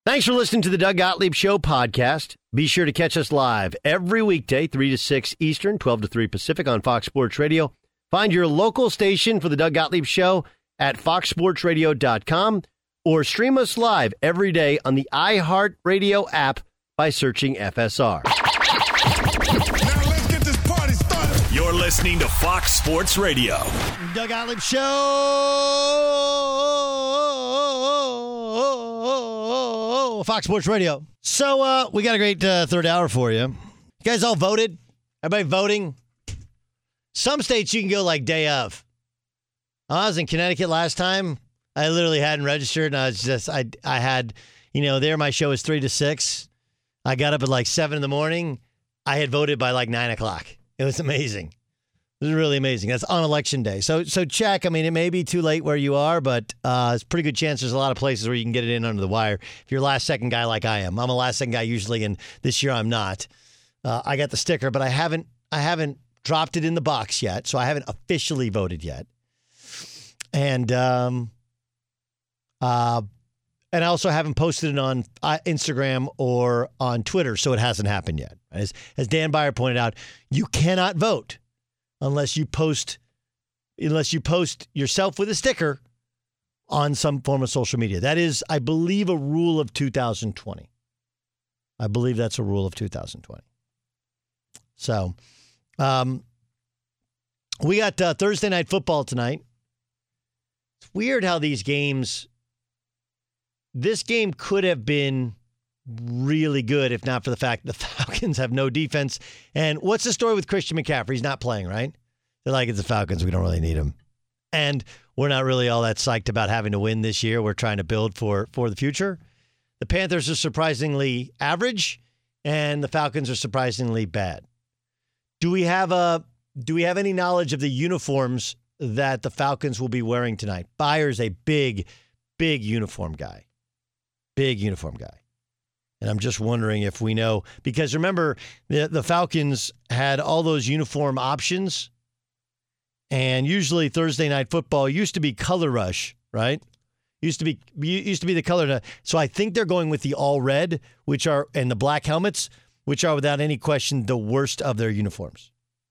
Thanks for listening to the Doug Gottlieb Show podcast. Be sure to catch us live every weekday, 3 to 6 Eastern, 12 to 3 Pacific on Fox Sports Radio. Find your local station for the Doug Gottlieb Show at foxsportsradio.com or stream us live every day on the iHeartRadio app by searching FSR. Now let's get this party started. You're listening to Fox Sports Radio. Doug Gottlieb Show, Fox Sports Radio. So we got a great third hour for you. You guys all voted? Everybody voting? Some states you can go like day of. I was in Connecticut last time. I literally hadn't registered, and I was just, I had, there my show is 3 to 6. I got up at like 7 in the morning. I had voted by like 9 o'clock. It was amazing. It was really amazing. That's on election day. So check. I mean, it may be too late where you are, but it's a pretty good chance there's a lot of places where you can get it in under the wire if you're a last-second guy like I am. I'm a last-second guy usually, and this year I'm not. I got the sticker, but I haven't dropped it in the box yet, so I haven't officially voted yet. And I also haven't posted it on Instagram or on Twitter, so it hasn't happened yet. As Dan Byer pointed out, you cannot vote unless you post yourself with a sticker on some form of social media. That is, I believe, a rule of 2020. I believe that's a rule of 2020. So, we got Thursday Night Football tonight. It's weird how these games, this game could have been really good if not for the fact the Falcons have no defense. And what's the story with Christian McCaffrey? He's not playing, right? They're like, it's the Falcons. We don't really need him. And we're not really all that psyched about having to win this year. We're trying to build for the future. The Panthers are surprisingly average, and the Falcons are surprisingly bad. Do we have any knowledge of the uniforms that the Falcons will be wearing tonight? Byer's a big uniform guy. Big uniform guy. And I'm just wondering if we know, because remember, the Falcons had all those uniform options, and usually Thursday Night Football used to be Color Rush, right? Used to be the color. So I think they're going with the all red, and the black helmets, which are without any question the worst of their uniforms.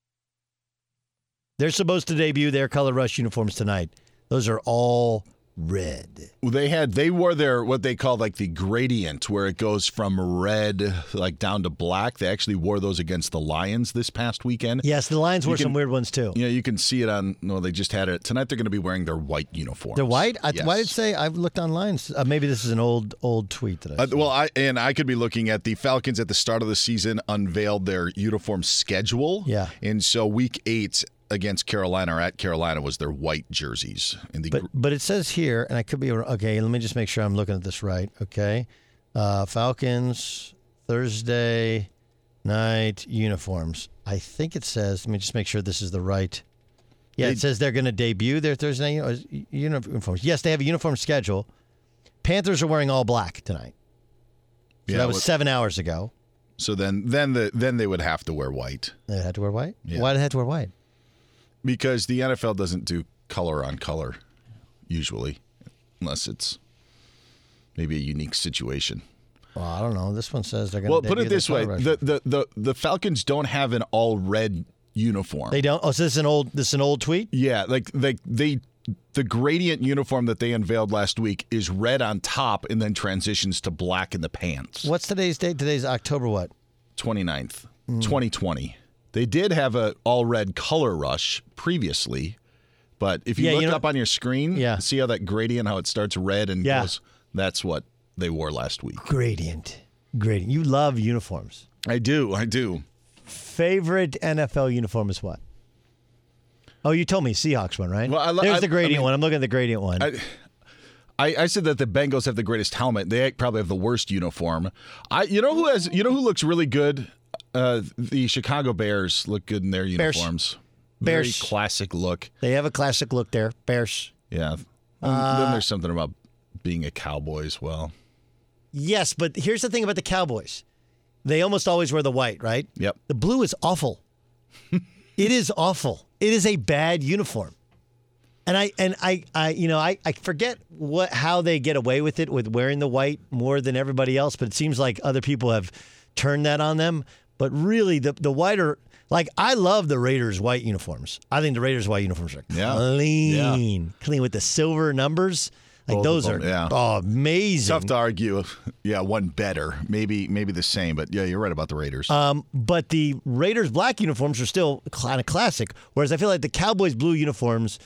They're supposed to debut their Color Rush uniforms tonight. Those are all red. They wore their, what they call like the gradient, where it goes from red like down to black. They actually wore those against the Lions this past weekend. Yes, the Lions wore some weird ones too. Yeah, you can see it on, they just had it. Tonight they're going to be wearing their white uniforms. They're white? Yes. Why did it say, I've looked online. Maybe this is an old tweet that I saw. I could be looking at the Falcons at the start of the season unveiled their uniform schedule. Yeah. And so week 8 against Carolina or at Carolina was their white jerseys. But it says here, and I could be okay. Let me just make sure I'm looking at this right. Okay, Falcons Thursday night uniforms. I think it says. Let me just make sure this is the right. Yeah, it says they're going to debut their Thursday night uniforms. Yes, they have a uniform schedule. Panthers are wearing all black tonight. So that was 7 hours ago. So then they would have to wear white. They had to wear white. Yeah. Why did they have to wear white? Because the NFL doesn't do color on color, usually, unless it's maybe a unique situation. Well, I don't know. This one says they're going to. Well, put it this way: the Falcons don't have an all red uniform. They don't. Oh, so this is an old tweet. Yeah, the gradient uniform that they unveiled last week is red on top and then transitions to black in the pants. What's today's date? Today's October what? 29th, 2020. They did have a all-red Color Rush previously, but if you look up on your screen, see how that gradient, how it starts red and goes, that's what they wore last week. Gradient. You love uniforms. I do. Favorite NFL uniform is what? Oh, you told me Seahawks one, right? Well, There's the gradient one. I'm looking at the gradient one. I said that the Bengals have the greatest helmet. They probably have the worst uniform. You know who looks really good? The Chicago Bears look good in their uniforms. Very classic look. They have a classic look there. Bears. Yeah. Then there's something about being a cowboy as well. Yes, but here's the thing about the Cowboys. They almost always wear the white, right? Yep. The blue is awful. It is awful. It is a bad uniform. And I forget how they get away with it with wearing the white more than everybody else, but it seems like other people have turned that on them. But really, the white are like, I love the Raiders' white uniforms. I think the Raiders' white uniforms are clean with the silver numbers. Like those are amazing. Tough to argue. Yeah, one better, maybe the same, but yeah, you're right about the Raiders. But the Raiders' black uniforms are still kind of classic. Whereas I feel like the Cowboys' blue uniforms,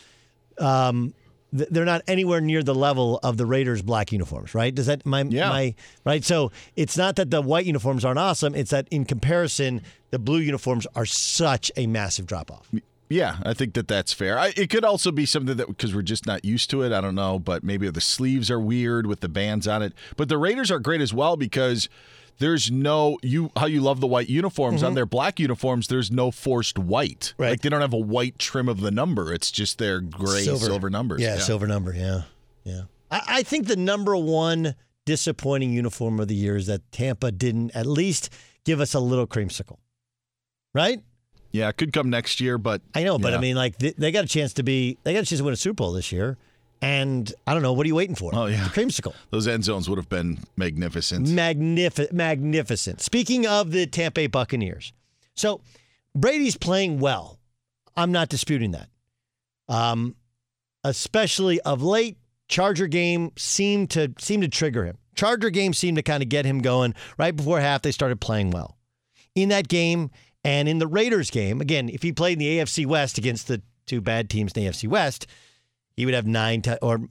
they're not anywhere near the level of the Raiders' black uniforms. Right? Does that right? So it's not that the white uniforms aren't awesome. It's that in comparison, the blue uniforms are such a massive drop off. Yeah, I think that's fair. It could also be something that, because we're just not used to it, I don't know, but maybe the sleeves are weird with the bands on it. But the Raiders are great as well because there's how you love the white uniforms. On their black uniforms, there's no forced white. Right. Like they don't have a white trim of the number. It's just their gray silver numbers. Yeah, silver number, yeah. I think the number one disappointing uniform of the year is that Tampa didn't at least give us a little creamsicle. Right? Yeah, it could come next year, but I know, but I mean, like they got a chance to win a Super Bowl this year, and I don't know, what are you waiting for? Oh yeah, the creamsicle. Those end zones would have been magnificent. Magnificent. Speaking of the Tampa Bay Buccaneers, so Brady's playing well. I'm not disputing that. Especially of late, Charger game seemed to trigger him. Charger game seemed to kind of get him going. Right before half, they started playing well. In that game. And in the Raiders game, again, if he played in the AFC West against the two bad teams in the AFC West, he would have 9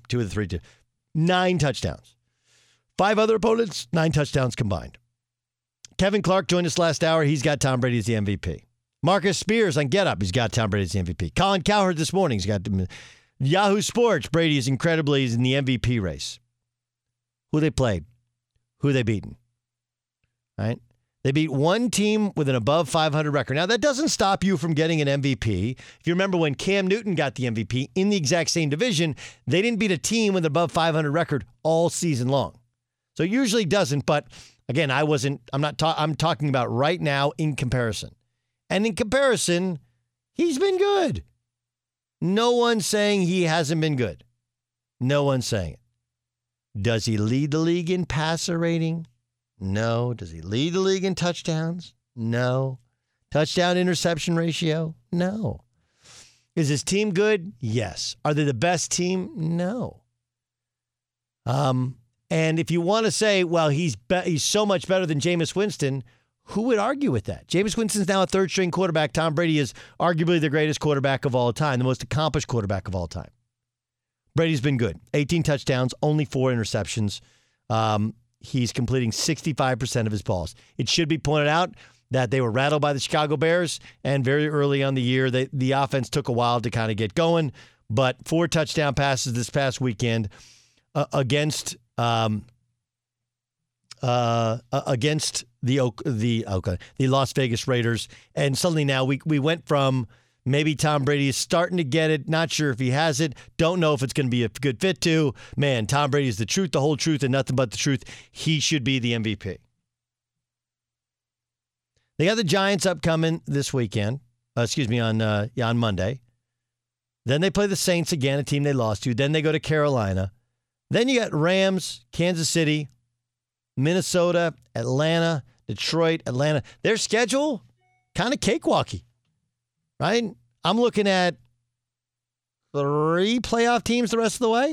touchdowns. 5 other opponents, 9 touchdowns combined. Kevin Clark joined us last hour. He's got Tom Brady as the MVP. Marcus Spears on Get Up, he's got Tom Brady as the MVP. Colin Cowherd this morning, he's got Yahoo Sports. Brady is incredibly in the MVP race. Who they played? Who they beaten? All right? They beat one team with an above 500 record. Now, that doesn't stop you from getting an MVP. If you remember when Cam Newton got the MVP in the exact same division, they didn't beat a team with an above 500 record all season long. So it usually doesn't, but again, I'm talking about right now in comparison. And in comparison, he's been good. No one's saying he hasn't been good. No one's saying it. Does he lead the league in passer rating? No. Does he lead the league in touchdowns? No. Touchdown interception ratio? No. Is his team good? Yes. Are they the best team? No. And if you want to say, well, he's so much better than Jameis Winston, who would argue with that? Jameis Winston's now a third-string quarterback. Tom Brady is arguably the greatest quarterback of all time, the most accomplished quarterback of all time. Brady's been good. 18 touchdowns, only 4 interceptions. He's completing 65% of his balls. It should be pointed out that they were rattled by the Chicago Bears, and very early on the year, the offense took a while to kind of get going, but 4 touchdown passes this past weekend against the Las Vegas Raiders, and suddenly now we went from maybe Tom Brady is starting to get it. Not sure if he has it. Don't know if it's going to be a good fit to. Man, Tom Brady is the truth, the whole truth, and nothing but the truth. He should be the MVP. They got the Giants upcoming this weekend. On Monday. Then they play the Saints again, a team they lost to. Then they go to Carolina. Then you got Rams, Kansas City, Minnesota, Atlanta, Detroit, Atlanta. Their schedule, kind of cakewalky. Right? I'm looking at 3 playoff teams the rest of the way.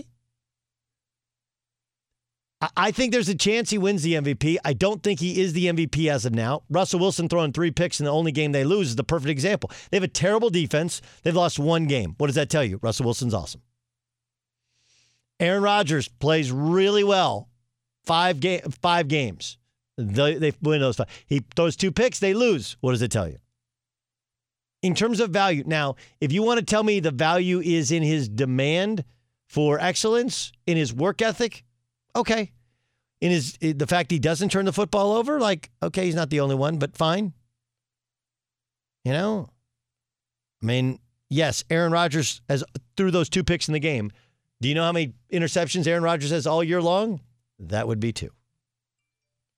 I think there's a chance he wins the MVP. I don't think he is the MVP as of now. Russell Wilson throwing 3 picks in the only game they lose is the perfect example. They have a terrible defense. They've lost 1 game. What does that tell you? Russell Wilson's awesome. Aaron Rodgers plays really well. 5 games. They win those 5. He throws 2 picks. They lose. What does it tell you? In terms of value, now, if you want to tell me the value is in his demand for excellence, in his work ethic, okay. In the fact he doesn't turn the football over, like, okay, he's not the only one, but fine. You know? I mean, yes, Aaron Rodgers threw those 2 picks in the game. Do you know how many interceptions Aaron Rodgers has all year long? That would be 2.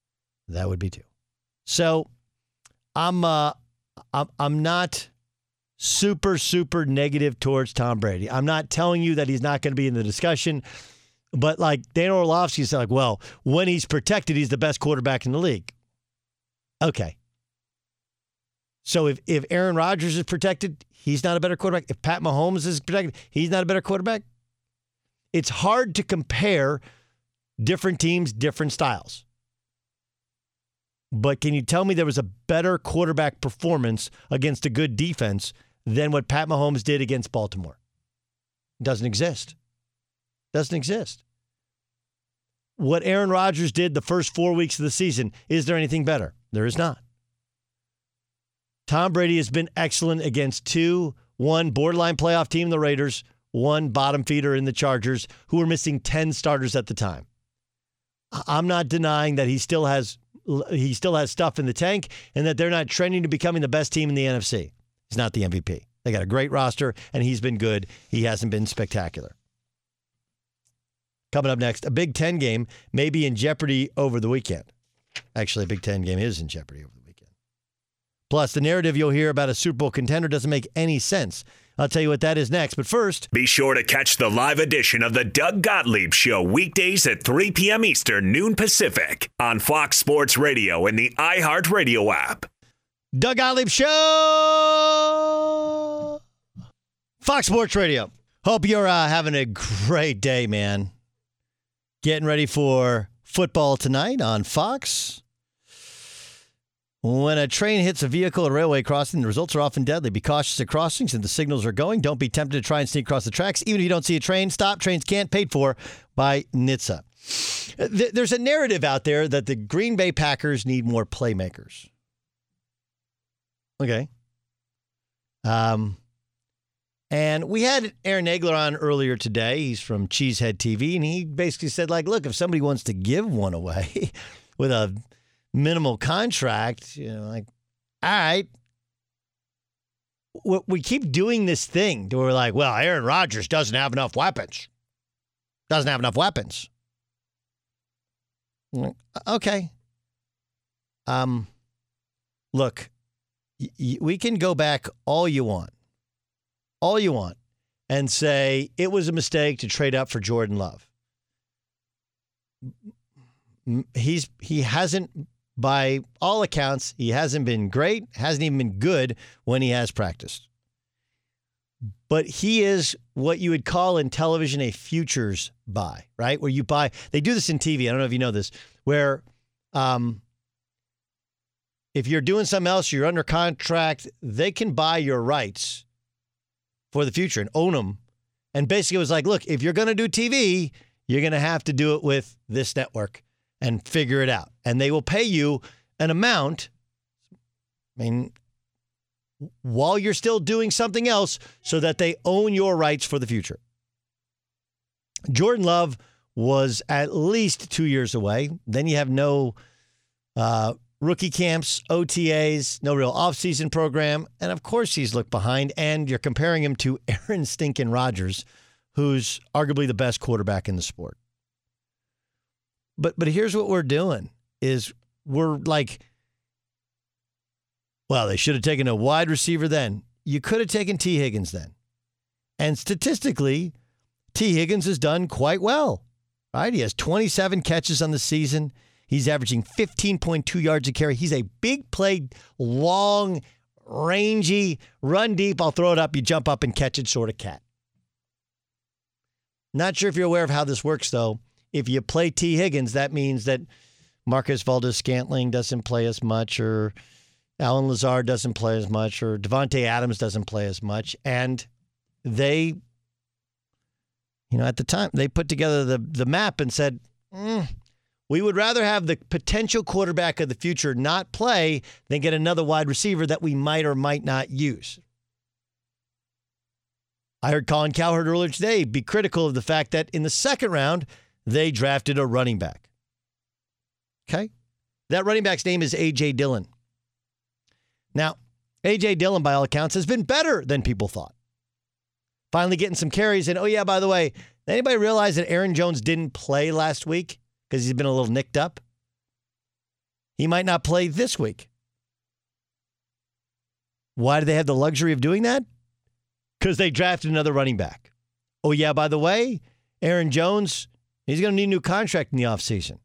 So I'm not super, super negative towards Tom Brady. I'm not telling you that he's not going to be in the discussion, but like Dan Orlovsky said, like, well, when he's protected, he's the best quarterback in the league. Okay. So if Aaron Rodgers is protected, he's not a better quarterback. If Pat Mahomes is protected, he's not a better quarterback. It's hard to compare different teams, different styles. But can you tell me there was a better quarterback performance against a good defense than what Pat Mahomes did against Baltimore? Doesn't exist. Doesn't exist. What Aaron Rodgers did the first 4 weeks of the season, is there anything better? There is not. Tom Brady has been excellent against one borderline playoff team, the Raiders, one bottom feeder in the Chargers, who were missing 10 starters at the time. I'm not denying that he still has stuff in the tank and that they're not trending to becoming the best team in the NFC. He's not the MVP. They got a great roster, and he's been good. He hasn't been spectacular. Coming up next, a Big Ten game may be in jeopardy over the weekend. Actually, a Big Ten game is in jeopardy over the weekend. Plus, the narrative you'll hear about a Super Bowl contender doesn't make any sense. I'll tell you what that is next, but first... Be sure to catch the live edition of the Doug Gottlieb Show weekdays at 3 p.m. Eastern, noon Pacific on Fox Sports Radio and the iHeartRadio app. Doug Gottlieb Show! Fox Sports Radio. Hope you're having a great day, man. Getting ready for football tonight on Fox. When a train hits a vehicle at a railway crossing, the results are often deadly. Be cautious at crossings and the signals are going. Don't be tempted to try and sneak across the tracks. Even if you don't see a train, stop. Trains can't. Paid for by NHTSA. There's a narrative out there that the Green Bay Packers need more playmakers. Okay. And we had Aaron Nagler on earlier today. He's from Cheesehead TV, and he basically said, like, look, if somebody wants to give one away with a minimal contract, like, all right. We keep doing this thing where we're like, well, Aaron Rodgers doesn't have enough weapons. Doesn't have enough weapons. Okay. Look, we can go back all you want, and say it was a mistake to trade up for Jordan Love. He hasn't, by all accounts, he hasn't been great, hasn't even been good when he has practiced. But he is what you would call in television a futures buy, right? Where you buy, they do this in TV, I don't know if you know this, where if you're doing something else, you're under contract, they can buy your rights for the future and own them. And basically it was like, look, if you're going to do TV, you're going to have to do it with this network and figure it out. And they will pay you an amount, I mean, while you're still doing something else so that they own your rights for the future. Jordan Love was at least 2 years away. Then you have no rookie camps, OTAs, no real offseason program. And of course he's looked behind. And you're comparing him to Aaron Stinkin' Rodgers, who's arguably the best quarterback in the sport. But here's what we're doing is we're like, well, they should have taken a wide receiver then. You could have taken T. Higgins then. And statistically, T. Higgins has done quite well, right? He has 27 catches on the season. He's averaging 15.2 yards a carry. He's a big play, long, rangy, run deep. I'll throw it up. You jump up and catch it sort of cat. Not sure if you're aware of how this works, though. If you play T. Higgins, that means that Marcus Valdes-Scantling doesn't play as much, or Allen Lazard doesn't play as much, or Devontae Adams doesn't play as much. And they, at the time, they put together the map and said, we would rather have the potential quarterback of the future not play than get another wide receiver that we might or might not use. I heard Colin Cowherd earlier today be critical of the fact that in the second round, they drafted a running back. Okay? That running back's name is A.J. Dillon. Now, A.J. Dillon, by all accounts, has been better than people thought. Finally getting some carries. And, oh, yeah, by the way, did anybody realize that Aaron Jones didn't play last week because he's been a little nicked up? He might not play this week. Why do they have the luxury of doing that? Because they drafted another running back. Oh, yeah, by the way, Aaron Jones, he's going to need a new contract in the offseason.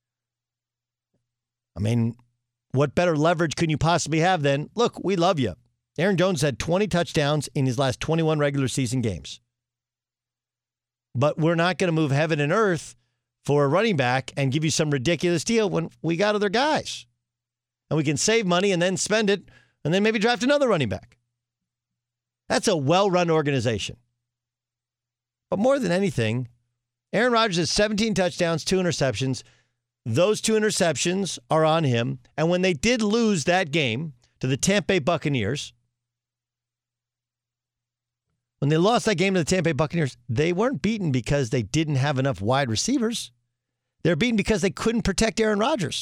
I mean, what better leverage can you possibly have than, look, we love you. Aaron Jones had 20 touchdowns in his last 21 regular season games. But we're not going to move heaven and earth for a running back and give you some ridiculous deal when we got other guys. And we can save money and then spend it and then maybe draft another running back. That's a well-run organization. But more than anything, Aaron Rodgers has 17 touchdowns, 2 interceptions. Those 2 interceptions are on him. And when they did lose that game to the Tampa Bay Buccaneers, when they lost that game to the Tampa Bay Buccaneers, they weren't beaten because they didn't have enough wide receivers. They're beaten because they couldn't protect Aaron Rodgers.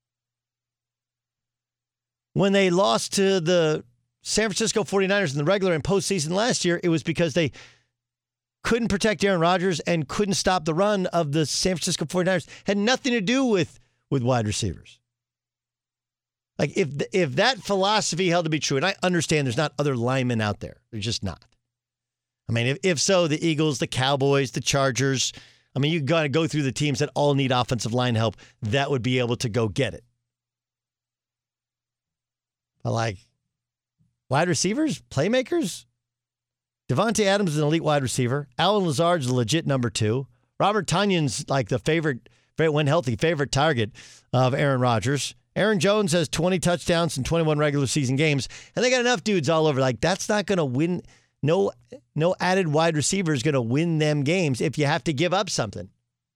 When they lost to the San Francisco 49ers in the regular and postseason last year, it was because they couldn't protect Aaron Rodgers and couldn't stop the run of the San Francisco 49ers. Had nothing to do with wide receivers. Like, if that philosophy held to be true, and I understand there's not other linemen out there. There's just not. I mean, if so, the Eagles, the Cowboys, the Chargers, I mean, you got to go through the teams that all need offensive line help that would be able to go get it. But like, wide receivers, playmakers, Devontae Adams is an elite wide receiver. Allen Lazard's a legit number 2. Robert Tonyan's like the favorite, when healthy, favorite target of Aaron Rodgers. Aaron Jones has 20 touchdowns in 21 regular season games, and they got enough dudes all over. Like, that's not going to win. No added wide receiver is going to win them games if you have to give up something.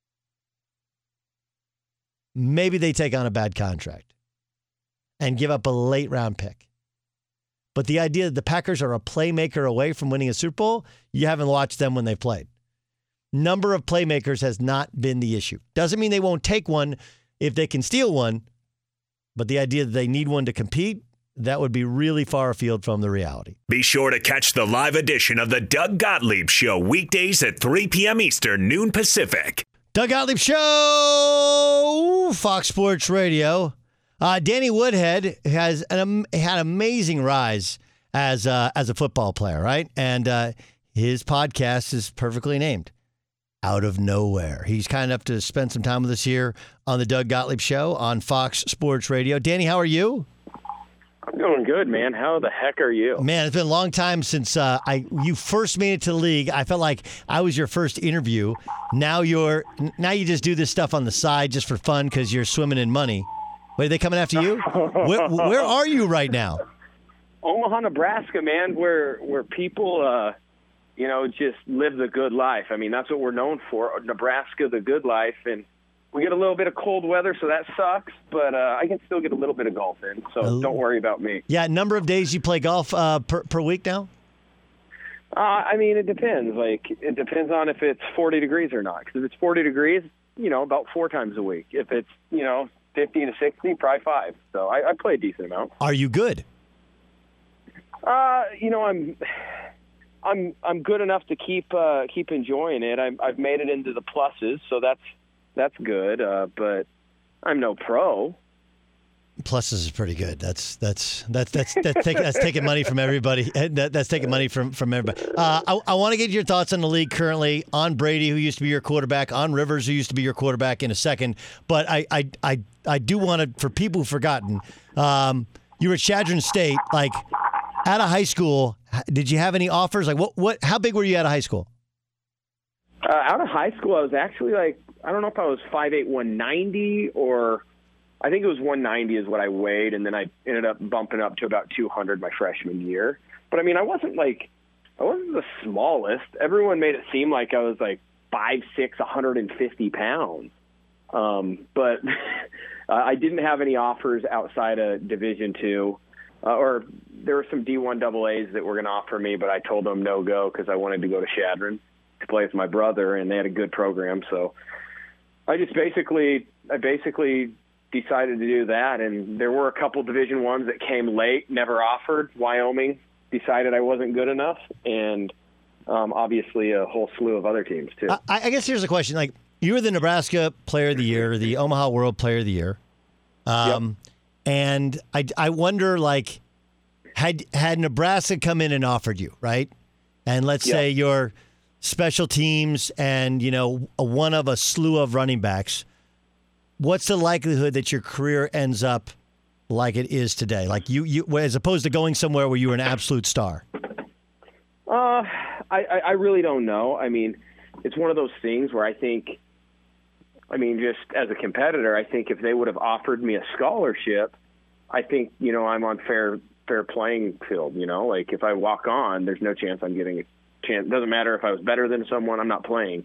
Maybe they take on a bad contract and give up a late round pick. But the idea that the Packers are a playmaker away from winning a Super Bowl, you haven't watched them when they played. Number of playmakers has not been the issue. Doesn't mean they won't take one if they can steal one, but the idea that they need one to compete, that would be really far afield from the reality. Be sure to catch the live edition of the Doug Gottlieb Show weekdays at 3 p.m. Eastern, noon Pacific. Doug Gottlieb Show, Fox Sports Radio. Danny Woodhead has had amazing rise as a football player, right? And his podcast is perfectly named, Out of Nowhere. He's kind enough to spend some time with us here on the Doug Gottlieb Show on Fox Sports Radio. Danny, how are you? I'm doing good, man. How the heck are you? Man, it's been a long time since you first made it to the league. I felt like I was your first interview. Now you just do this stuff on the side just for fun because you're swimming in money. Wait, are they coming after you? Where are you right now? Omaha, Nebraska, man, where people, just live the good life. I mean, that's what we're known for, Nebraska, the good life. And we get a little bit of cold weather, so that sucks. But I can still get a little bit of golf in, so don't worry about me. Yeah, number of days you play golf per week now? I mean, it depends. Like, it depends on if it's 40 degrees or not. Because if it's 40 degrees, about 4 times a week. If it's, 50 to 60, probably 5. So I play a decent amount. Are you good? I'm good enough to keep enjoying it. I've made it into the pluses, so that's good. But I'm no pro. Pluses is pretty good. That's taking money from everybody. That's taking money from everybody. I want to get your thoughts on the league currently, on Brady, who used to be your quarterback, on Rivers, who used to be your quarterback, in a second. But I do want to, for people who've forgotten, you were at Chadron State. Like, out of high school, did you have any offers? Like, what? How big were you out of high school? Out of high school, I was actually I don't know if I was 5'8", 190, or I think it was 190 is what I weighed, and then I ended up bumping up to about 200 my freshman year. But I mean, I wasn't the smallest. Everyone made it seem like I was like 5'6", 150 pounds. But I didn't have any offers outside of Division II, or there were some D1 AA's that were going to offer me, but I told them no go because I wanted to go to Chadron to play with my brother, and they had a good program. So I basically decided to do that, and there were a couple Division I's that came late, never offered. Wyoming decided I wasn't good enough, and obviously a whole slew of other teams too. I guess here's the question: like, you were the Nebraska Player of the Year, the Omaha World Player of the Year, Yep. and I wonder, like, Had Nebraska come in and offered you, right? And let's say you're special teams and, one of a slew of running backs, what's the likelihood that your career ends up like it is today? Like you as opposed to going somewhere where you were an absolute star? I really don't know. I mean, it's one of those things where just as a competitor, I think if they would have offered me a scholarship, I think, I'm on fair playing field, like if I walk on, there's no chance I'm getting a chance. It doesn't matter if I was better than someone, I'm not playing.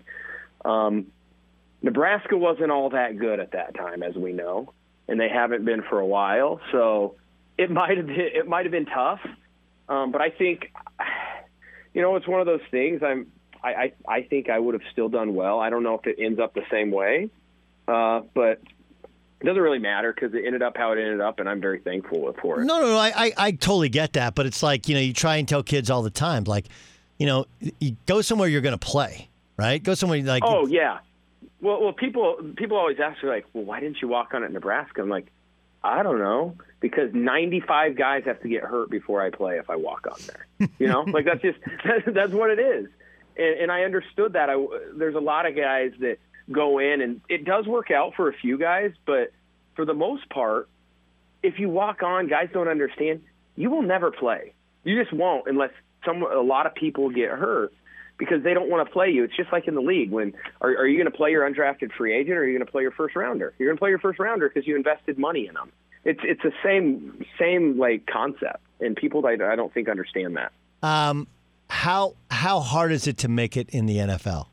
Nebraska wasn't all that good at that time, as we know, and they haven't been for a while. So it might have been tough. But I think, it's one of those things. I think I would have still done well. I don't know if it ends up the same way, but it doesn't really matter because it ended up how it ended up, and I'm very thankful for it. No, I totally get that, but it's like, you try and tell kids all the time, like, you go somewhere you're going to play, right? Go somewhere like. Oh, yeah. Well, people always ask me, like, well, why didn't you walk on at Nebraska? I'm like, I don't know, because 95 guys have to get hurt before I play if I walk on there. Like that's what it is. And I understood that. There's a lot of guys that go in, and it does work out for a few guys, but for the most part, if you walk on, guys don't understand, you will never play. You just won't unless a lot of people get hurt because they don't want to play you. It's just like in the league. Are you going to play your undrafted free agent, or are you going to play your first rounder? You're going to play your first rounder because you invested money in them. It's the same like concept, and people I don't think understand that. How hard is it to make it in the NFL?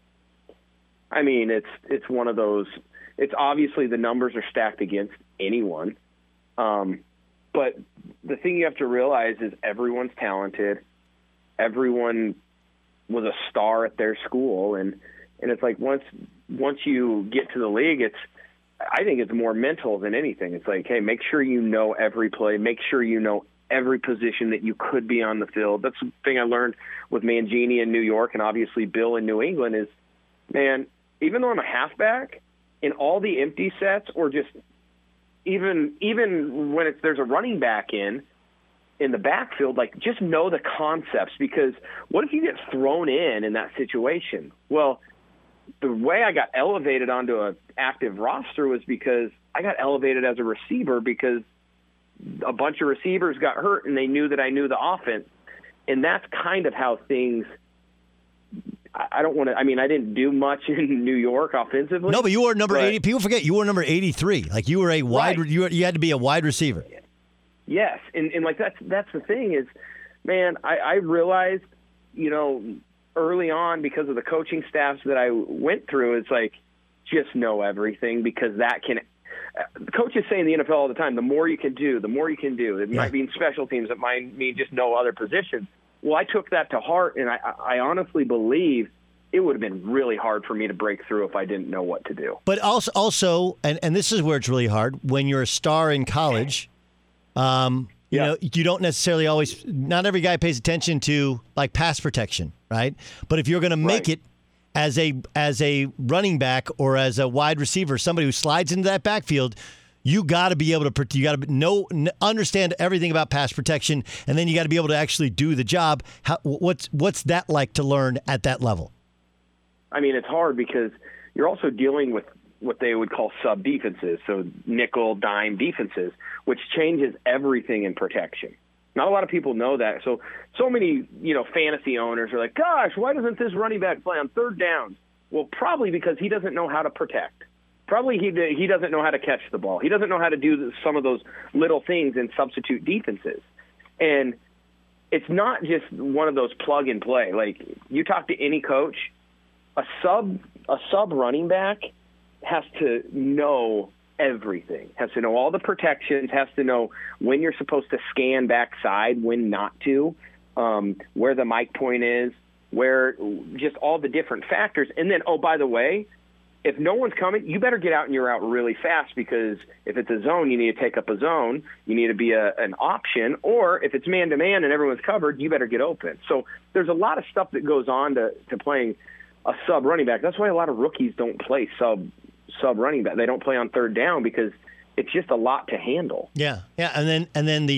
I mean, it's one of those. It's obviously the numbers are stacked against anyone, but the thing you have to realize is everyone's talented. Everyone was a star at their school, and it's like once you get to the league, I think it's more mental than anything. It's like, hey, make sure you know every play, make sure you know every position that you could be on the field. That's the thing I learned with Mangini in New York and obviously Bill in New England is, man, even though I'm a halfback, in all the empty sets or just even when there's a running back in the backfield, like just know the concepts, because what if you get thrown in that situation? Well, the way I got elevated onto an active roster was because I got elevated as a receiver because a bunch of receivers got hurt and they knew that I knew the offense. And that's kind of how things – I don't want to – I mean, I didn't do much in New York offensively. No, but you were number 80 – people forget you were number 83. Like you were a wide right. You had to be a wide receiver. Yes, and like that's the thing is, man, I realized, early on because of the coaching staffs that I went through, it's like just know everything, because that can – coaches say in the NFL all the time, the more you can do, the more you can do. It might mean special teams. It might mean just know other positions. Well, I took that to heart, and I honestly believe it would have been really hard for me to break through if I didn't know what to do. But also, and this is where it's really hard, when you're a star in college – you don't necessarily always, not every guy pays attention to like pass protection, right? But if you're going to make it as a running back or as a wide receiver, somebody who slides into that backfield, you got to be able to, you got to understand everything about pass protection, and then you got to be able to actually do the job. What's that like to learn at that level? I mean, it's hard because you're also dealing with what they would call sub defenses, so nickel, dime defenses, which changes everything in protection. Not a lot of people know that. So many, fantasy owners are like, gosh, why doesn't this running back play on third downs? Well, probably because he doesn't know how to protect. Probably he doesn't know how to catch the ball. He doesn't know how to do some of those little things in substitute defenses. And it's not just one of those plug and play. Like you talk to any coach, a sub running back has to know everything, has to know all the protections, has to know when you're supposed to scan backside, when not to, where the mic point is, where just all the different factors. And then, oh, by the way, if no one's coming, you better get out and you're out really fast, because if it's a zone, you need to take up a zone. You need to be an option. Or if it's man-to-man and everyone's covered, you better get open. So there's a lot of stuff that goes on to playing a sub running back. That's why a lot of rookies don't play sub running back. They don't play on third down because it's just a lot to handle. Yeah. And then the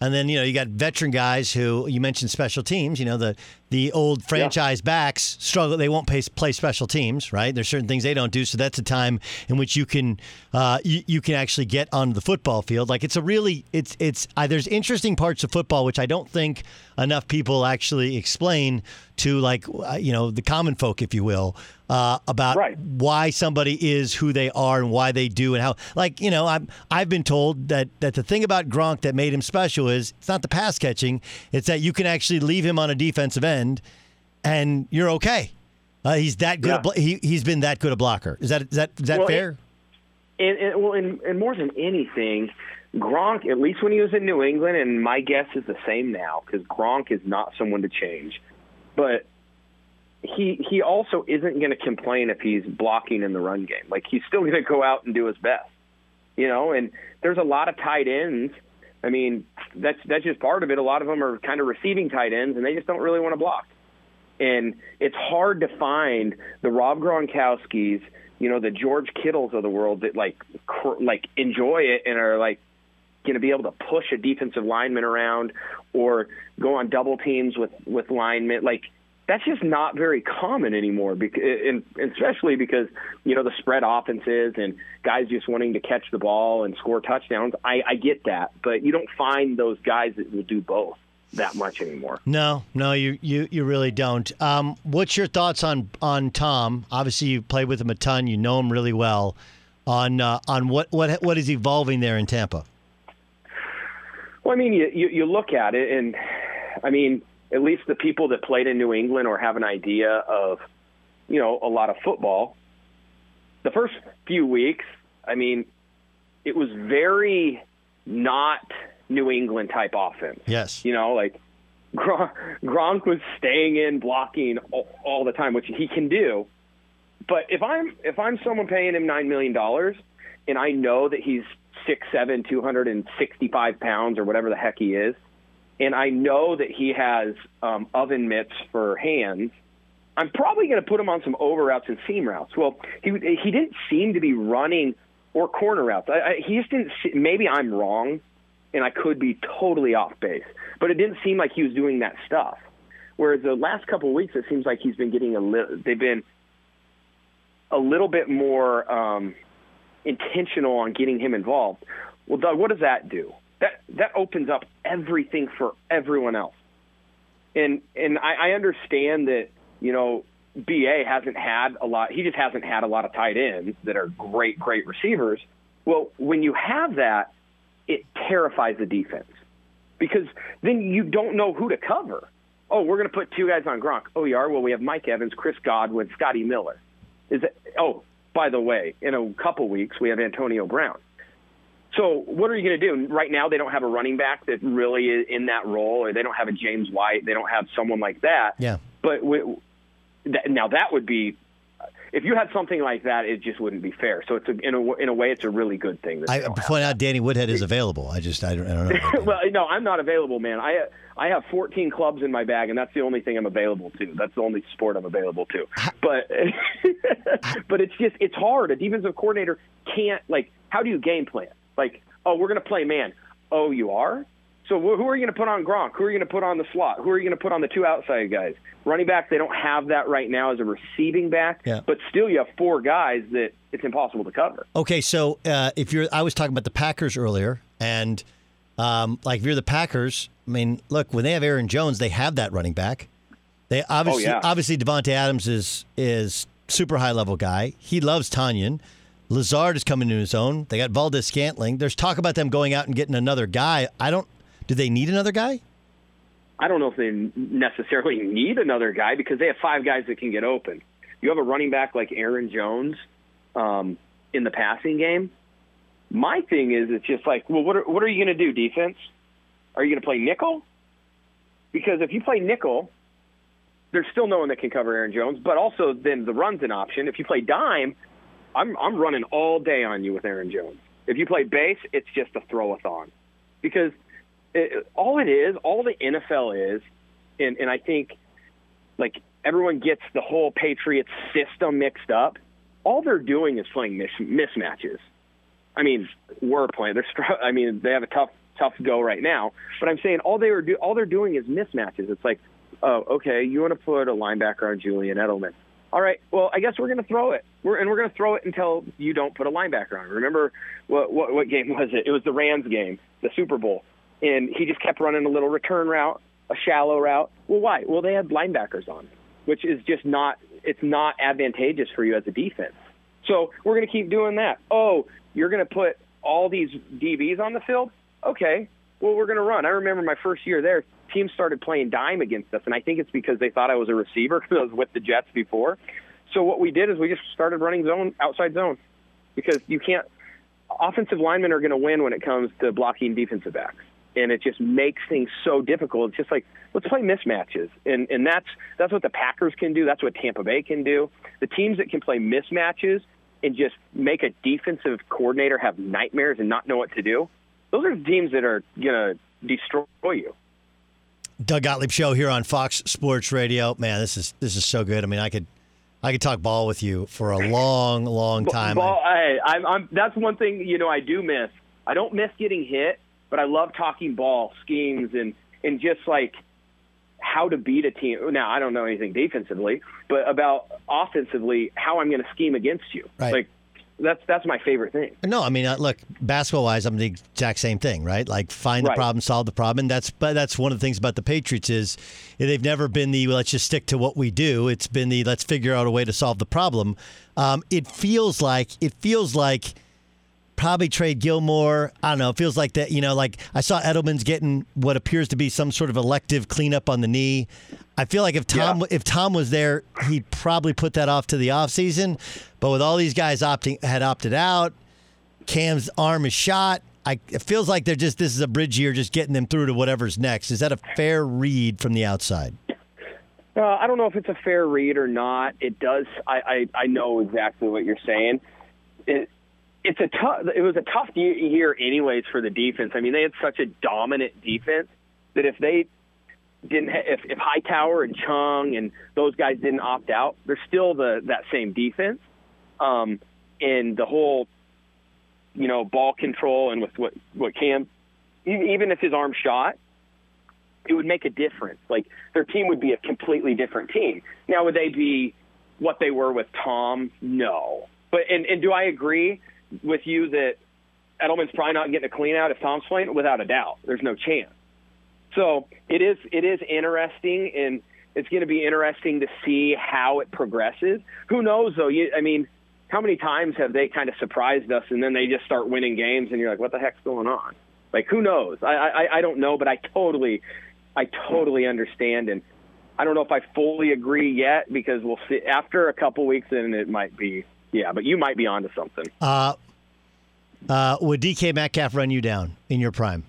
And then, you got veteran guys who, you mentioned special teams, the old franchise backs struggle. They won't play special teams, right? There's certain things they don't do. So that's a time in which you can actually get onto the football field. Like there's interesting parts of football, which I don't think enough people actually explain to the common folk, if you will, about why somebody is who they are and why they do and how. I've been told that the thing about Gronk that made him special is it's not the pass catching, it's that you can actually leave him on a defensive end and you're okay. He's that good. He's been that good a blocker. Is that fair? And more than anything, Gronk, at least when he was in New England, and my guess is the same now, because Gronk is not someone to change, but he also isn't going to complain if he's blocking in the run game. Like, he's still going to go out and do his best, and there's a lot of tight ends. I mean, that's just part of it. A lot of them are kind of receiving tight ends, and they just don't really want to block. And it's hard to find the Rob Gronkowskis, the George Kittles of the world that like enjoy it and are like going to be able to push a defensive lineman around or go on double teams with linemen. Like, that's just not very common anymore, and especially because, the spread offenses and guys just wanting to catch the ball and score touchdowns. I get that, but you don't find those guys that will do both that much anymore. No, you really don't. What's your thoughts on Tom? Obviously, you played with him a ton. You know him really well. On what is evolving there in Tampa? Well, I mean, you look at it, and I mean, at least the people that played in New England or have an idea of, a lot of football. The first few weeks, I mean, it was very not New England type offense. Yes. Like Gronk was staying in, blocking all the time, which he can do. But if I'm someone paying him $9 million and I know that he's 6'7", 265 pounds or whatever the heck he is, and I know that he has oven mitts for hands, I'm probably going to put him on some over routes and seam routes. Well, he didn't seem to be running or corner routes. He just didn't. Maybe I'm wrong, and I could be totally off base, but it didn't seem like he was doing that stuff. Whereas the last couple of weeks, it seems like he's been getting they've been a little bit more intentional on getting him involved. Well, Doug, what does that do? That opens up everything for everyone else. And I understand that, BA hasn't had a lot. He just hasn't had a lot of tight ends that are great receivers. Well, when you have that, it terrifies the defense because then you don't know who to cover. Oh, we're going to put two guys on Gronk. Oh, you are? Well, we have Mike Evans, Chris Godwin, Scotty Miller. By the way, in a couple weeks, we have Antonio Brown. So what are you going to do? Right now, they don't have a running back that really is in that role, or they don't have a James White. They don't have someone like that. Yeah. But now that would be, if you had something like that, it just wouldn't be fair. So it's in a way, it's a really good thing. I point out Danny Woodhead is available. I don't know. Well, no, I'm not available, man. I have 14 clubs in my bag, and that's the only thing I'm available to. That's the only sport I'm available to. But but it's hard. A defensive coordinator can't, how do you game plan? We're going to play man. Oh, you are? So who are you going to put on Gronk? Who are you going to put on the slot? Who are you going to put on the two outside guys? Running back, they don't have that right now as a receiving back. Yeah. But still, you have four guys that it's impossible to cover. Okay, so I was talking about the Packers earlier, and if you're the Packers, I mean, look, when they have Aaron Jones, they have that running back. They obviously Devontae Adams is super high level guy. He loves Tanyan. Lazard is coming into his own. They got Valdez-Scantling. There's talk about them going out and getting another guy. Do they need another guy? I don't know if they necessarily need another guy because they have five guys that can get open. You have a running back like Aaron Jones in the passing game. My thing is, it's just what are you going to do, defense? Are you going to play nickel? Because if you play nickel, there's still no one that can cover Aaron Jones, but also then the run's an option. If you play dime, I'm running all day on you with Aaron Jones. If you play base, it's just a throw-a-thon. Because all the NFL is, and I think everyone gets the whole Patriots system mixed up. All they're doing is playing mismatches. I mean, we're playing. They have a tough tough go right now. But I'm saying all they're doing is mismatches. It's like, oh, okay, you want to put a linebacker on Julian Edelman. All right, well, I guess we're going to throw it. We're going to throw it until you don't put a linebacker on. Remember what game was it? It was the Rams game, the Super Bowl. And he just kept running a little return route, a shallow route. Well, why? Well, they had linebackers on, which is just not advantageous for you as a defense. So we're going to keep doing that. Oh, you're going to put all these DBs on the field? Okay, well, we're going to run. I remember my first year there, teams started playing dime against us, and I think it's because they thought I was a receiver because I was with the Jets before. So what we did is we just started running outside zone, because you can't – offensive linemen are going to win when it comes to blocking defensive backs, and it just makes things so difficult. It's just like, let's play mismatches, and that's what the Packers can do. That's what Tampa Bay can do. The teams that can play mismatches and just make a defensive coordinator have nightmares and not know what to do, those are the teams that are going to destroy you. Doug Gottlieb Show here on Fox Sports Radio. Man, this is so good. I mean, I could talk ball with you for a long, long time. That's one thing I do miss. I don't miss getting hit, but I love talking ball schemes and just like how to beat a team. Now, I don't know anything defensively, but about offensively, how I'm going to scheme against you. Right. Like, that's my favorite thing. No, I mean, look, basketball-wise, I'm the exact same thing, right? Like, find the problem, solve the problem. And that's one of the things about the Patriots is they've never been the let's just stick to what we do. It's been the let's figure out a way to solve the problem. It feels like probably trade Gilmore. I don't know. It feels like that, like I saw Edelman's getting what appears to be some sort of elective cleanup on the knee. I feel like if Tom was there, he'd probably put that off to the offseason. But with all these guys had opted out, Cam's arm is shot. It feels like this is a bridge year, just getting them through to whatever's next. Is that a fair read from the outside? I don't know if it's a fair read or not. It does. I know exactly what you're saying. It was a tough year anyways for the defense. I mean, they had such a dominant defense that if they if Hightower and Chung and those guys didn't opt out, they're still that same defense. And the whole, ball control and with what Cam, even if his arm shot, it would make a difference. Like, their team would be a completely different team. Now, would they be what they were with Tom? No. But and do I agree with you that Edelman's probably not getting a clean out if Tom's playing? Without a doubt. There's no chance. So it is interesting, and it's going to be interesting to see how it progresses. Who knows, though? How many times have they kind of surprised us, and then they just start winning games, and you're like, what the heck's going on? Like, who knows? I don't know, but I totally understand, and I don't know if I fully agree yet, because we'll see. After a couple weeks in, it might be, but you might be onto something. Would DK Metcalf run you down in your prime?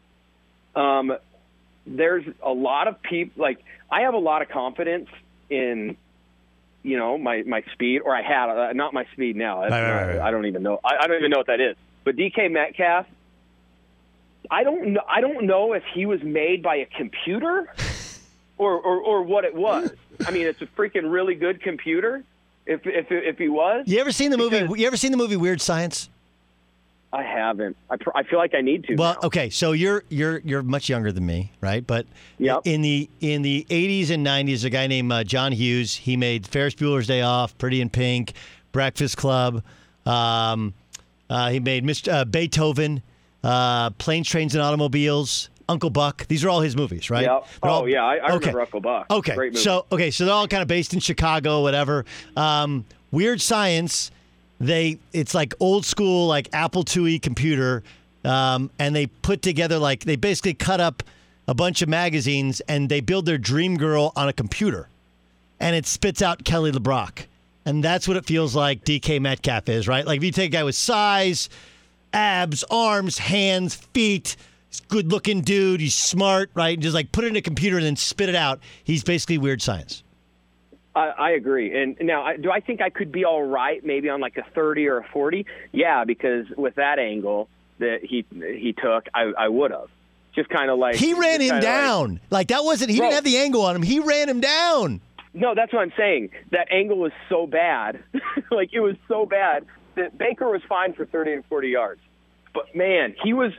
There's a lot of people, like, I have a lot of confidence in, my speed, or I had, not my speed now. Right. I don't even know. I don't even know what that is. But DK Metcalf, I don't know if he was made by a computer or what it was. I mean, it's a freaking really good computer. If he was. You ever seen the movie Weird Science? I haven't. I feel like I need to. Well, now. Okay, so you're much younger than me, right? But in the 80s and 90s, a guy named John Hughes, he made Ferris Bueller's Day Off, Pretty in Pink, Breakfast Club. He made Beethoven, Planes, Trains, and Automobiles, Uncle Buck. These are all his movies, right? Yep. I remember Uncle Buck. Okay, great movie. So they're all kind of based in Chicago, whatever. Weird Science. It's like old school, like Apple IIe computer, and they put together, like, they basically cut up a bunch of magazines and they build their dream girl on a computer, and it spits out Kelly LeBrock, and that's what it feels like DK Metcalf is, right? Like, if you take a guy with size, abs, arms, hands, feet, he's a good-looking dude, he's smart, right? And just like put it in a computer and then spit it out. He's basically Weird Science. I agree. And now, do I think I could be all right maybe on like a 30 or a 40? Yeah, because with that angle that he took, I would have. Just kind of like... He ran him down. Like, that wasn't... He didn't have the angle on him. He ran him down. No, that's what I'm saying. That angle was so bad. Like, it was so bad that Baker was fine for 30 and 40 yards. But, man, he was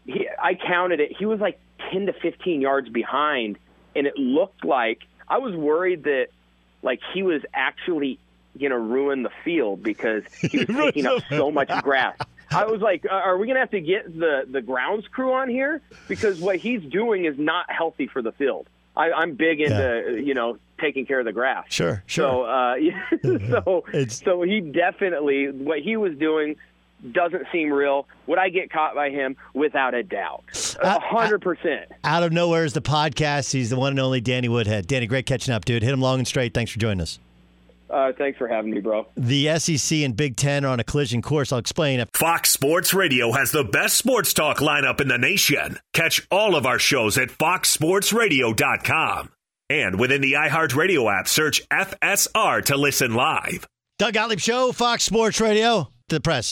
I counted it. He was like 10 to 15 yards behind, and it looked like I was worried that like he was actually going to ruin the field because he was taking up so much grass. I was like, are we going to have to get the grounds crew on here? Because what he's doing is not healthy for the field. I'm big into, taking care of the grass. Sure. So, so he definitely, what he was doing doesn't seem real. Would I get caught by him? Without a doubt. 100%. Out of nowhere is the podcast. He's the one and only Danny Woodhead. Danny, great catching up, dude. Hit him long and straight. Thanks for joining us. Thanks for having me, bro. The SEC and Big Ten are on a collision course. I'll explain. Fox Sports Radio has the best sports talk lineup in the nation. Catch all of our shows at foxsportsradio.com. And within the iHeartRadio app, search FSR to listen live. Doug Gottlieb Show, Fox Sports Radio. The press.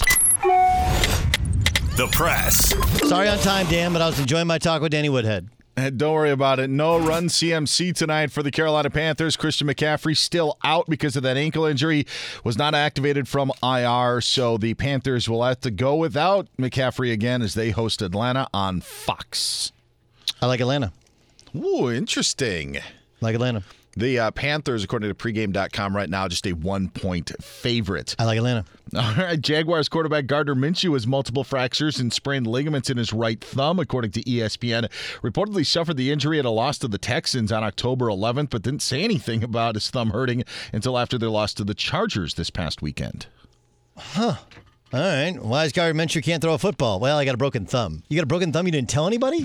The press. Sorry on time, Dan, but I was enjoying my talk with Danny Woodhead. Don't worry about it. No run CMC tonight for the Carolina Panthers. Christian McCaffrey still out because of that ankle injury. Was not activated from IR, so the Panthers will have to go without McCaffrey again as they host Atlanta on Fox. I like Atlanta. Ooh, interesting. Like Atlanta. The Panthers, according to pregame.com right now, just a 1-point favorite. I like Atlanta. All right. Jaguars quarterback Gardner Minshew has multiple fractures and sprained ligaments in his right thumb, according to ESPN. Reportedly suffered the injury at a loss to the Texans on October 11th, but didn't say anything about his thumb hurting until after their loss to the Chargers this past weekend. Huh. All right. Why is Gardner Minshew can't throw a football? Well, I got a broken thumb. You got a broken thumb? You didn't tell anybody?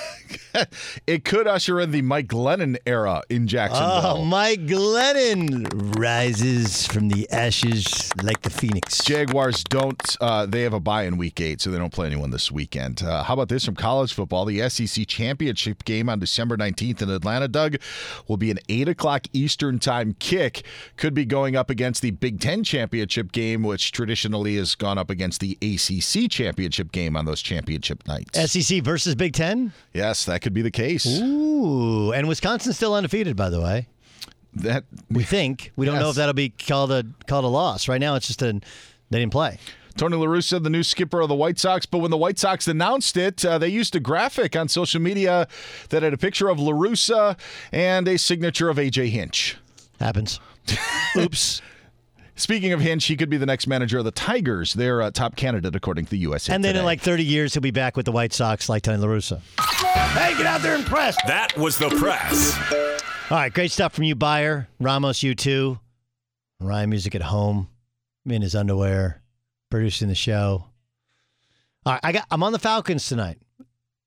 It could usher in the Mike Glennon era in Jacksonville. Oh, Mike Glennon rises from the ashes like the phoenix. Jaguars don't. They have a bye in Week 8, so they don't play anyone this weekend. How about this from college football? The SEC championship game on December 19th in Atlanta, Doug, will be an 8 o'clock Eastern time kick. Could be going up against the Big Ten championship game, which traditionally has gone up against the ACC championship game on those championship nights. SEC versus Big Ten? Yes, that could be the case. Ooh, and Wisconsin's still undefeated, by the way. That we think. We don't know if that'll be called a loss. Right now, it's just they didn't play. Tony La Russa, the new skipper of the White Sox, but when the White Sox announced it, they used a graphic on social media that had a picture of La Russa and a signature of A.J. Hinch. Happens. Oops. Speaking of Hinch, he could be the next manager of the Tigers. They're a top candidate, according to the USA And then Today. in like 30 years, he'll be back with the White Sox like Tony La Russa. Hey, get out there and press. That was the press. All right, great stuff from you, Buyer. Ramos, you too. Ryan Music at home, in his underwear, producing the show. All right, I'm on the Falcons tonight.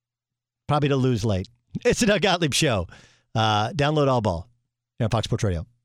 Probably to lose late. It's the Doug Gottlieb Show. Download All Ball on Fox Sports Radio.